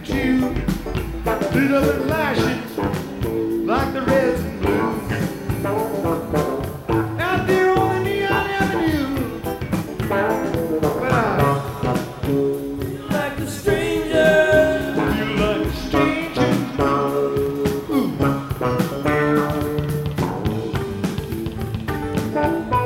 too. Lit up and flashing like the reds and blues. Out there on the Neon Avenue. But I feel like a stranger. Feel like a stranger. Ooh.